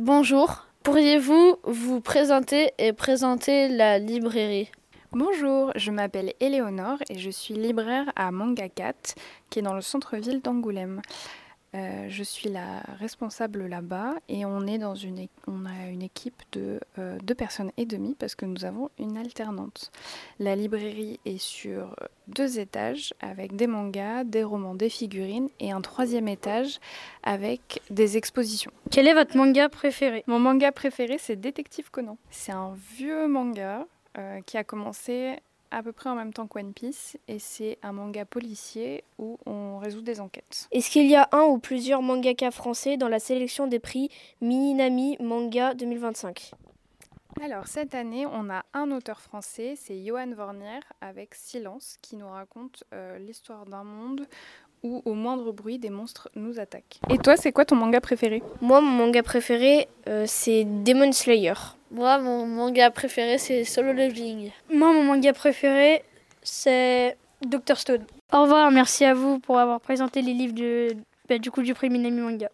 Bonjour, pourriez-vous vous présenter et présenter la librairie? Bonjour, je m'appelle Éléonore et je suis libraire à Manga 4, qui est dans le centre-ville d'Angoulême. Je suis la responsable là-bas et on a une équipe de 2 personnes et demie parce que nous avons une alternante. La librairie est sur 2 étages avec des mangas, des romans, des figurines et un troisième étage avec des expositions. Quel est votre manga préféré? Mon manga préféré, c'est Détective Conan. C'est un vieux manga qui a commencé à peu près en même temps que One Piece et c'est un manga policier où on résout des enquêtes. Est-ce qu'il y a un ou plusieurs mangaka français dans la sélection des prix Minami Manga 2025? Alors cette année, on a un auteur français, c'est Johan Vornier avec Silence qui nous raconte l'histoire d'un monde où au moindre bruit des monstres nous attaquent. Et toi, c'est quoi ton manga préféré? Moi, mon manga préféré, c'est Demon Slayer. Moi, mon manga préféré, c'est Solo Leveling. Moi, mon manga préféré, c'est Dr. Stone. Au revoir, merci à vous pour avoir présenté les livres du prix Minami Manga.